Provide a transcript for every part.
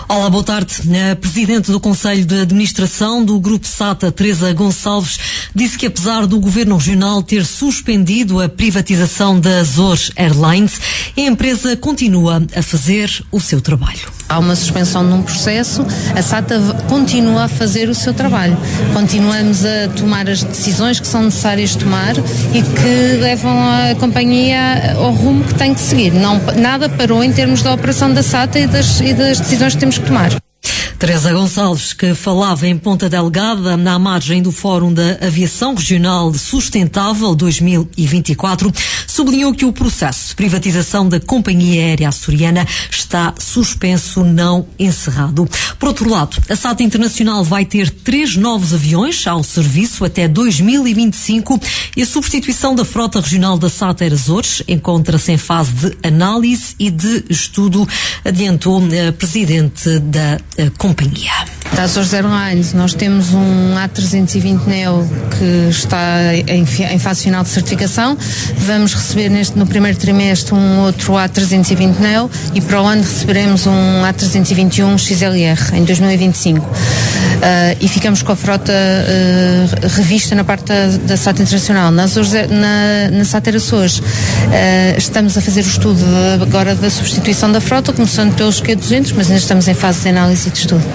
Olá, boa tarde. A Presidente do Conselho de Administração do Grupo SATA, Teresa Gonçalves, disse que apesar do Governo Regional ter suspendido a privatização da Azores Airlines, a empresa continua a fazer o seu trabalho. Há uma suspensão de um processo, a SATA continua a fazer o seu trabalho. Continuamos a tomar as decisões que são necessárias tomar e que levam a companhia ao rumo que tem que seguir. Nada parou em termos da operação da SATA e das decisões que temos que tomar. Teresa Gonçalves, que falava em Ponta Delgada, na margem do Fórum da Aviação Regional Sustentável 2024, sublinhou que o processo de privatização da Companhia Aérea Açoriana está suspenso, não encerrado. Por outro lado, a SATA Internacional vai ter 3 novos aviões ao serviço até 2025 e a substituição da frota regional da SATA Açores encontra-se em fase de análise e de estudo, adiantou a Presidente da companhia. Da Azores Airlines, nós temos um A320neo que está em fase final de certificação. Vamos receber no primeiro trimestre um outro A320neo e para o ano receberemos um A321 XLR em 2025. E ficamos com a frota revista na parte da SATA Internacional. Na SATA Açores estamos a fazer o estudo agora da substituição da frota, começando pelos Q200, mas ainda estamos em fase de análise e de estudo.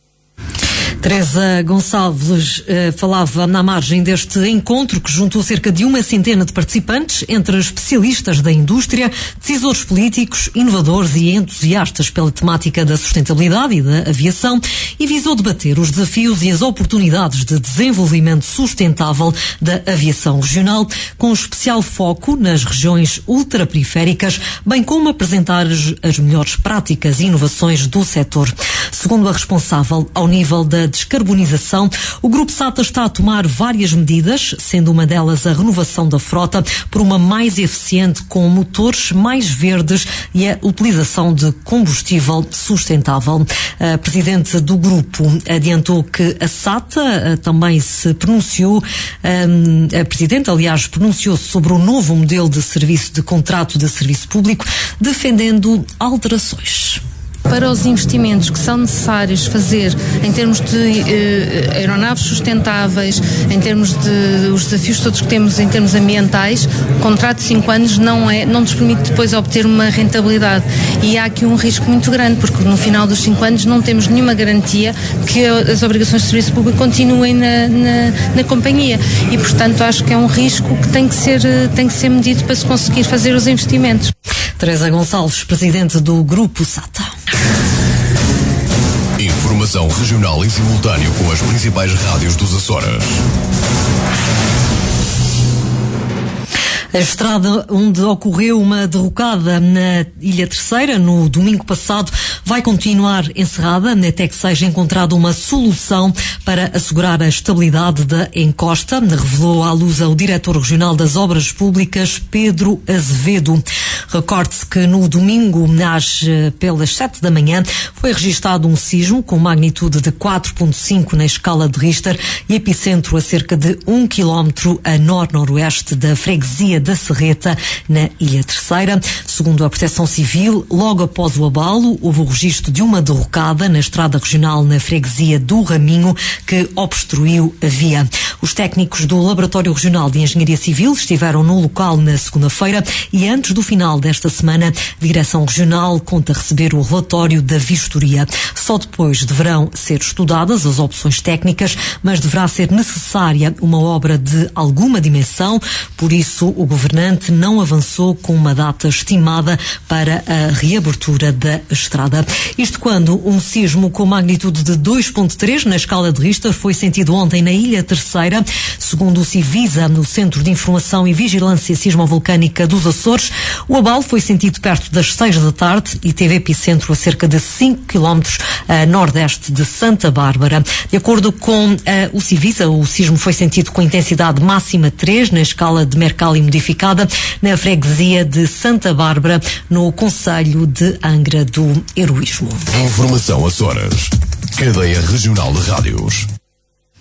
Teresa Gonçalves falava na margem deste encontro que juntou cerca de 100 de participantes, entre especialistas da indústria, decisores políticos, inovadores e entusiastas pela temática da sustentabilidade e da aviação, e visou debater os desafios e as oportunidades de desenvolvimento sustentável da aviação regional, com especial foco nas regiões ultraperiféricas, bem como apresentar as melhores práticas e inovações do setor. Segundo a responsável ao nível da descarbonização, o Grupo SATA está a tomar várias medidas, sendo uma delas a renovação da frota por uma mais eficiente, com motores mais verdes e a utilização de combustível sustentável. A Presidente do Grupo adiantou que a SATA também se pronunciou, a Presidente, aliás, pronunciou-se sobre o novo modelo de serviço de contrato de serviço público, defendendo alterações. Para os investimentos que são necessários fazer em termos de aeronaves sustentáveis, em termos de os desafios todos que temos em termos ambientais, o contrato de 5 anos não nos permite depois obter uma rentabilidade. E há aqui um risco muito grande, porque no final dos 5 anos não temos nenhuma garantia que as obrigações de serviço público continuem na companhia. E, portanto, acho que é um risco que tem que ser medido para se conseguir fazer os investimentos. Teresa Gonçalves, Presidente do Grupo SATA. Informação regional em simultâneo com as principais rádios dos Açores. A estrada onde ocorreu uma derrocada na Ilha Terceira no domingo passado vai continuar encerrada até que seja encontrada uma solução para assegurar a estabilidade da encosta, revelou à luz o Diretor Regional das Obras Públicas, Pedro Azevedo. Recorde-se que no domingo, pelas 7 da manhã, foi registado um sismo com magnitude de 4.5 na escala de Richter e epicentro a cerca de 1 km a nor-noroeste da freguesia da Serreta, na Ilha Terceira. Segundo a Proteção Civil, logo após o abalo, houve o registro de uma derrocada na estrada regional na freguesia do Raminho, que obstruiu a via. Os técnicos do Laboratório Regional de Engenharia Civil estiveram no local na segunda-feira e antes do final desta semana, a Direção Regional conta receber o relatório da vistoria. Só depois deverão ser estudadas as opções técnicas, mas deverá ser necessária uma obra de alguma dimensão, por isso o governante não avançou com uma data estimada para a reabertura da estrada. Isto quando um sismo com magnitude de 2.3 na escala de Richter foi sentido ontem na Ilha Terceira. Segundo o Civisa, no Centro de Informação e Vigilância Sismovolcânica dos Açores, o abalo foi sentido perto das 6 da tarde e teve epicentro a cerca de 5 km a nordeste de Santa Bárbara. De acordo com o Civisa, o sismo foi sentido com intensidade máxima 3 na escala de Mercalli modificada na freguesia de Santa Bárbara, no concelho de Angra do Heroísmo. Informação Açores. Cadeia Regional de Rádios.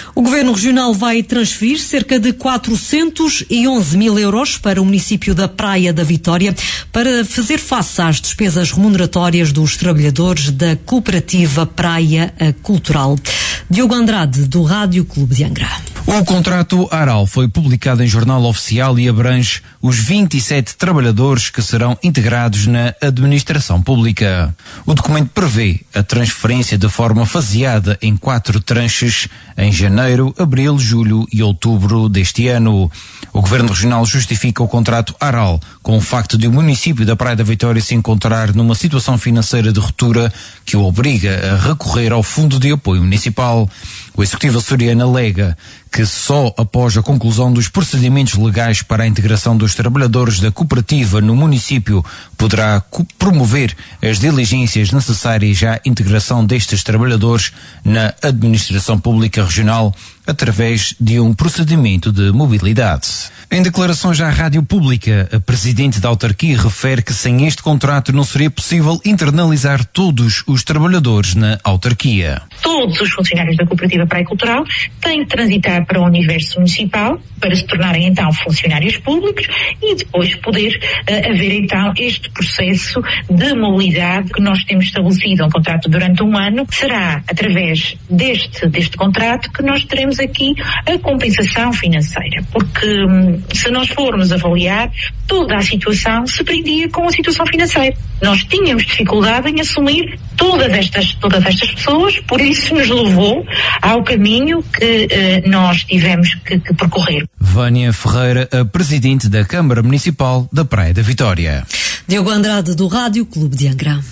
O Governo Regional vai transferir cerca de 411 mil euros para o município da Praia da Vitória para fazer face às despesas remuneratórias dos trabalhadores da cooperativa Praia Cultural. Diogo Andrade, do Rádio Clube de Angra. O contrato ARAL foi publicado em jornal oficial e abrange os 27 trabalhadores que serão integrados na administração pública. O documento prevê a transferência de forma faseada em 4 tranches em janeiro, abril, julho e outubro deste ano. O Governo Regional justifica o contrato ARAL com o facto de o município da Praia da Vitória se encontrar numa situação financeira de ruptura que o obriga a recorrer ao Fundo de Apoio Municipal. O Executivo açoriano alega que só após a conclusão dos procedimentos legais para a integração dos trabalhadores da cooperativa no município poderá promover as diligências necessárias à integração destes trabalhadores na administração pública regional através de um procedimento de mobilidade. Em declarações à Rádio Pública, a Presidente da autarquia refere que sem este contrato não seria possível internalizar todos os trabalhadores na autarquia. Todos os funcionários da cooperativa Praia Cultural têm que transitar para o universo municipal para se tornarem então funcionários públicos e depois poder haver então este processo de mobilidade que nós temos estabelecido, um contrato durante um ano. Será através deste contrato que nós teremos aqui a compensação financeira, porque se nós formos avaliar, toda a situação se prendia com a situação financeira. Nós tínhamos dificuldade em assumir todas estas pessoas, por isso nos levou ao caminho que nós tivemos que percorrer. Vânia Ferreira, a Presidente da Câmara Municipal da Praia da Vitória. Diogo Andrade, do Rádio Clube de Angra.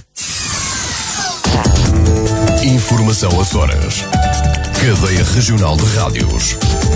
Informação Açores. Cadeia Regional de Rádios.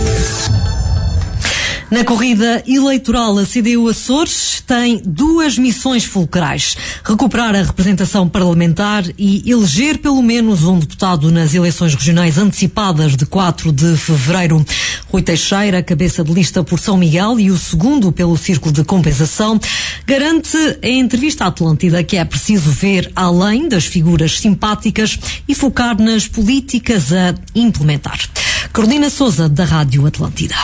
Na corrida eleitoral, a CDU Açores tem 2 missões fulcrais: recuperar a representação parlamentar e eleger pelo menos um deputado nas eleições regionais antecipadas de 4 de fevereiro. Rui Teixeira, cabeça de lista por São Miguel e o segundo pelo Círculo de Compensação, garante em entrevista à Atlântida que é preciso ver além das figuras simpáticas e focar nas políticas a implementar. Carolina Sousa, da Rádio Atlântida.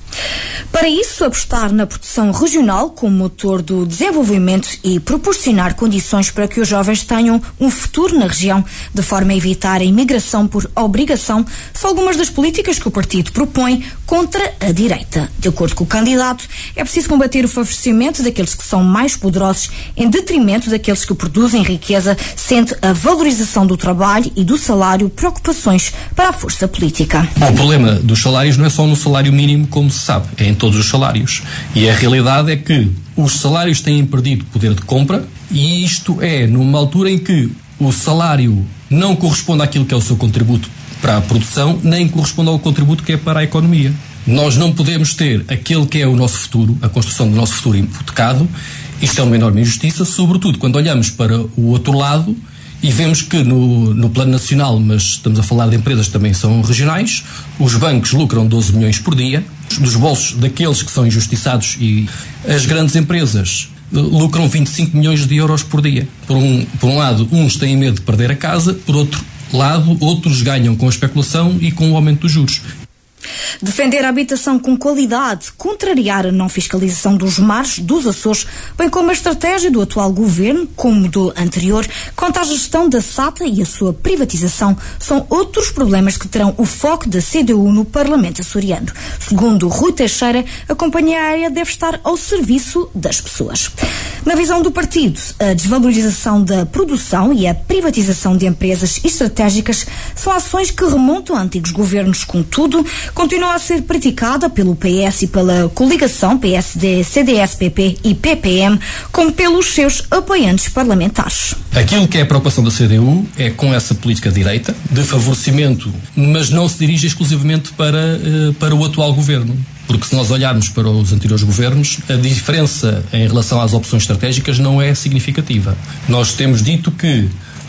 Para isso, apostar na produção regional como motor do desenvolvimento e proporcionar condições para que os jovens tenham um futuro na região, de forma a evitar a imigração por obrigação, são algumas das políticas que o partido propõe contra a direita. De acordo com o candidato, é preciso combater o favorecimento daqueles que são mais poderosos em detrimento daqueles que produzem riqueza, sendo a valorização do trabalho e do salário preocupações para a força política. O problema dos salários não é só no salário mínimo, como se sabe, é em todos os salários. E a realidade é que os salários têm perdido poder de compra, e isto é numa altura em que o salário não corresponde àquilo que é o seu contributo para a produção, nem corresponde ao contributo que é para a economia. Nós não podemos ter aquele que é o nosso futuro, a construção do nosso futuro hipotecado. Isto é uma enorme injustiça, sobretudo quando olhamos para o outro lado e vemos que no plano nacional, mas estamos a falar de empresas que também são regionais, os bancos lucram 12 milhões por dia, dos bolsos daqueles que são injustiçados, e as grandes empresas lucram 25 milhões de euros por dia. Por um lado, uns têm medo de perder a casa, por outro lado, outros ganham com a especulação e com o aumento dos juros. Defender a habitação com qualidade, contrariar a não fiscalização dos mares dos Açores, bem como a estratégia do atual governo, como do anterior, quanto à gestão da SATA e a sua privatização, são outros problemas que terão o foco da CDU no Parlamento açoriano. Segundo Rui Teixeira, a companhia aérea deve estar ao serviço das pessoas. Na visão do partido, a desvalorização da produção e a privatização de empresas estratégicas são ações que remontam a antigos governos. Contudo, continua a ser praticada pelo PS e pela coligação PSD, CDS, PP e PPM, como pelos seus apoiantes parlamentares. Aquilo que é a preocupação da CDU é com essa política de direita, de favorecimento, mas não se dirige exclusivamente para o atual governo. Porque se nós olharmos para os anteriores governos, a diferença em relação às opções estratégicas não é significativa. Nós temos dito que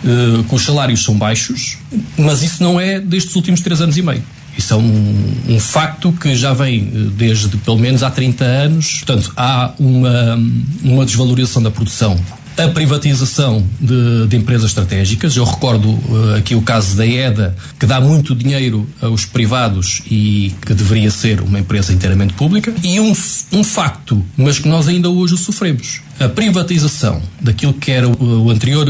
os salários são baixos, mas isso não é destes últimos 3 anos e meio. Isso é um facto que já vem desde pelo menos há 30 anos. Portanto, há uma desvalorização da produção a privatização de empresas estratégicas. Eu recordo aqui o caso da EDA, que dá muito dinheiro aos privados e que deveria ser uma empresa inteiramente pública. E um facto, mas que nós ainda hoje o sofremos. A privatização daquilo que era o anterior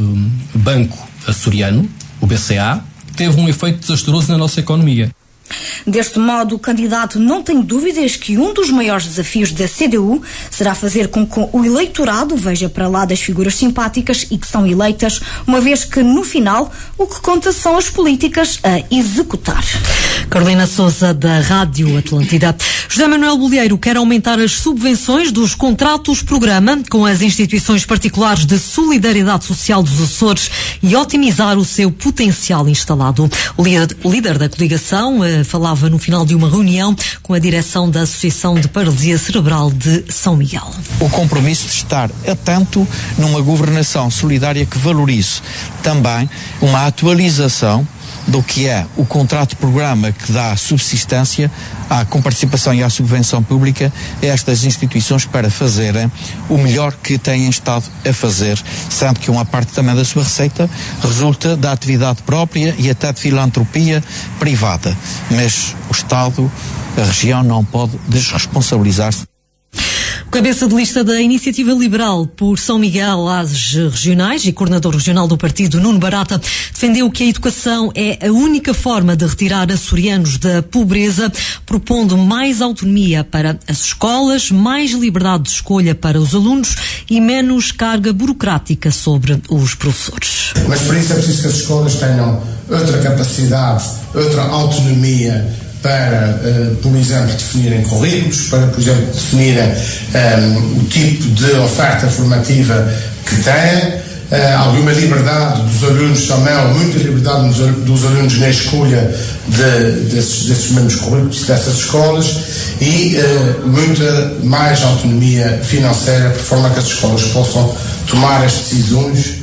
banco açoriano, o BCA, teve um efeito desastroso na nossa economia. Deste modo, o candidato não tem dúvidas que um dos maiores desafios da CDU será fazer com que o eleitorado veja para lá das figuras simpáticas e que são eleitas, uma vez que, no final, o que conta são as políticas a executar. Carolina Sousa, da Rádio Atlântida. José Manuel Bolieiro quer aumentar as subvenções dos contratos-programa com as instituições particulares de solidariedade social dos Açores e otimizar o seu potencial instalado. O líder da coligação falava no final de uma reunião com a direção da Associação de Paralisia Cerebral de São Miguel. O compromisso de estar atento numa governação solidária que valorize também uma atualização do que é o contrato-programa que dá subsistência à comparticipação e à subvenção pública a estas instituições para fazerem o melhor que têm estado a fazer, sendo que uma parte também da sua receita resulta da atividade própria e até de filantropia privada. Mas o Estado, a região, não pode desresponsabilizar-se. O cabeça de lista da Iniciativa Liberal por São Miguel às regionais e coordenador regional do partido, Nuno Barata, defendeu que a educação é a única forma de retirar açorianos da pobreza, propondo mais autonomia para as escolas, mais liberdade de escolha para os alunos e menos carga burocrática sobre os professores. Mas por isso é preciso que as escolas tenham outra capacidade, outra autonomia para, por exemplo, definirem currículos, para, por exemplo, definirem o tipo de oferta formativa que têm, alguma liberdade dos alunos também, muita liberdade dos alunos na escolha desses mesmos currículos, dessas escolas, e muita mais autonomia financeira, por forma que as escolas possam tomar as decisões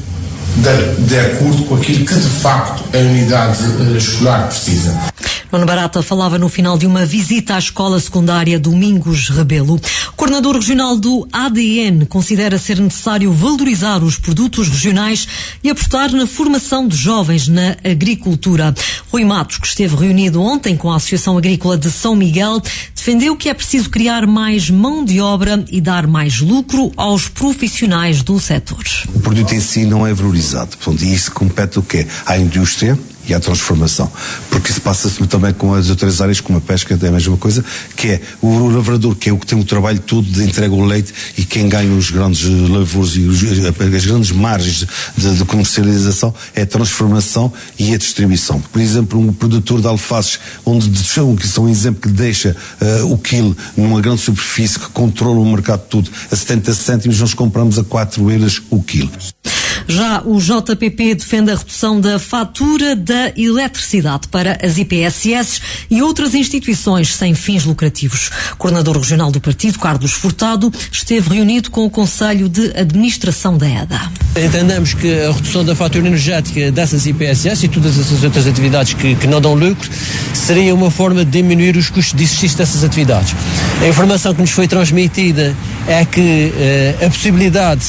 de acordo com aquilo que de facto a unidade escolar precisa. Nuno Barata falava no final de uma visita à escola secundária Domingos Rebelo. O coordenador regional do ADN considera ser necessário valorizar os produtos regionais e apostar na formação de jovens na agricultura. Rui Matos, que esteve reunido ontem com a Associação Agrícola de São Miguel, defendeu que é preciso criar mais mão de obra e dar mais lucro aos profissionais do setor. O produto em si não é valorizado, portanto, e isso compete o quê? À indústria e à transformação, porque isso passa-se também com as outras áreas, como a pesca, é a mesma coisa, que é o lavrador, que é o que tem o trabalho todo de entrega ao leite, e quem ganha os grandes lavouros e as grandes margens de comercialização é a transformação e a distribuição. Por exemplo, um produtor de alfaces, que são um exemplo que deixa o quilo numa grande superfície, que controla o mercado todo a 70 cêntimos, nós compramos a 4 euros o quilo. Já o JPP defende a redução da fatura da eletricidade para as IPSS e outras instituições sem fins lucrativos. O coordenador regional do partido, Carlos Furtado, esteve reunido com o Conselho de Administração da EDA. Entendemos que a redução da fatura energética dessas IPSS e todas essas outras atividades que não dão lucro seria uma forma de diminuir os custos de exercício dessas atividades. A informação que nos foi transmitida é que a possibilidade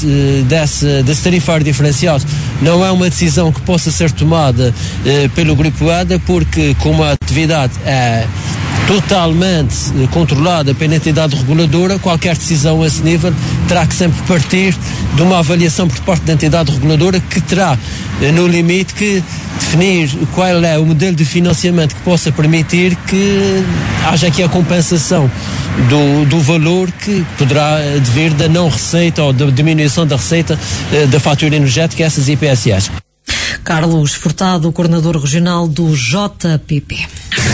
desse tarifário diferenciado não é uma decisão que possa ser tomada pelo Grupo EDA, porque como a atividade é totalmente controlada pela entidade reguladora, qualquer decisão a esse nível terá que sempre partir de uma avaliação por parte da entidade reguladora, que terá, no limite, que definir qual é o modelo de financiamento que possa permitir que haja aqui a compensação do valor que poderá vir da não receita ou da diminuição da receita da fatura energética a essas IPSS. Carlos Furtado, coordenador regional do JPP.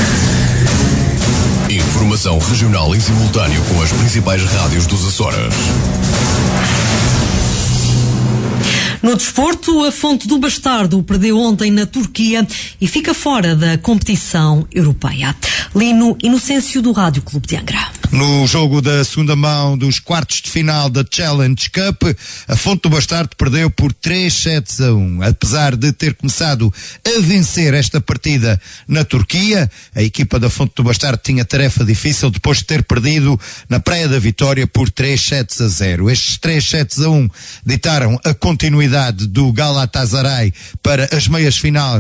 Informação regional em simultâneo com as principais rádios dos Açores. No desporto, a Fonte do Bastardo perdeu ontem na Turquia e fica fora da competição europeia. Lino Inocêncio, do Rádio Clube de Angra. No jogo da segunda mão dos quartos de final da Challenge Cup, a Fonte do Bastardo perdeu por 3-7-1. Apesar de ter começado a vencer esta partida na Turquia, a equipa da Fonte do Bastardo tinha tarefa difícil depois de ter perdido na Praia da Vitória por 3-0. Estes 3-1 ditaram a continuidade do Galatasaray para as meias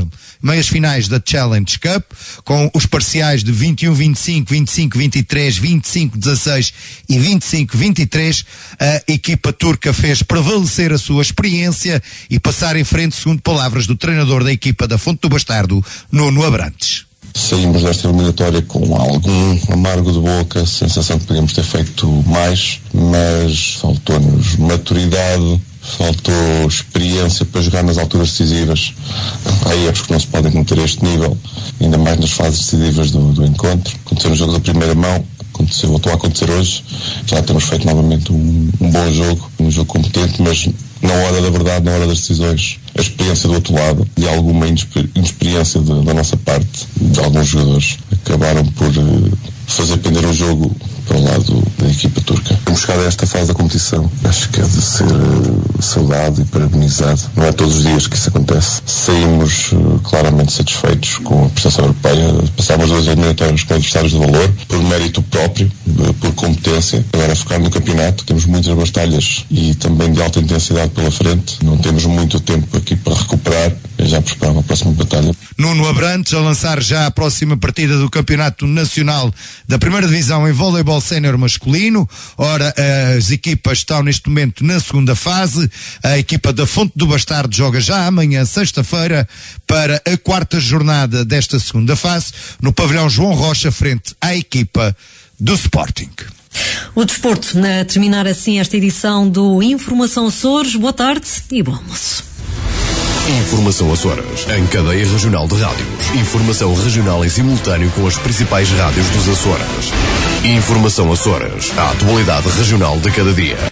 finais da Challenge Cup, com os parciais de 21-25, 25-23, 25-16 e 25-23. A equipa turca fez prevalecer a sua experiência e passar em frente, segundo palavras do treinador da equipa da Fonte do Bastardo, Nuno Abrantes. Saímos desta eliminatória com algum amargo de boca, sensação que podíamos ter feito mais, mas faltou-nos maturidade, faltou experiência para jogar nas alturas decisivas. Há erros que não se podem cometer a este nível, ainda mais nas fases decisivas do encontro. Aconteceu no jogo da primeira mão, voltou a acontecer hoje. Já temos feito novamente um bom jogo, um jogo competente, mas na hora da verdade, na hora das decisões, a experiência do outro lado e alguma inexperiência da nossa parte, de alguns jogadores, acabaram por fazer pender o jogo para o lado da equipa turca. Temos chegado a esta fase da competição. Acho que é de ser saudado e parabenizado. Não é todos os dias que isso acontece. Saímos claramente satisfeitos com a prestação europeia. Passámos 2 eliminatórios com adversários de valor, por mérito próprio, por competência. Agora, focar no campeonato. Temos muitas batalhas e também de alta intensidade pela frente. Não temos muito tempo aqui para recuperar. Já preparava a próxima batalha. Nuno Abrantes a lançar já a próxima partida do Campeonato Nacional da Primeira Divisão em voleibol sénior masculino. Ora, as equipas estão neste momento na segunda fase. A equipa da Fonte do Bastardo joga já amanhã, sexta-feira, para a quarta jornada desta segunda fase, no pavilhão João Rocha, frente à equipa do Sporting. O desporto, a terminar assim esta edição do Informação Açores. Boa tarde e bom almoço. Informação Açores, em cadeia regional de rádios. Informação regional em simultâneo com as principais rádios dos Açores. Informação Açores, a atualidade regional de cada dia.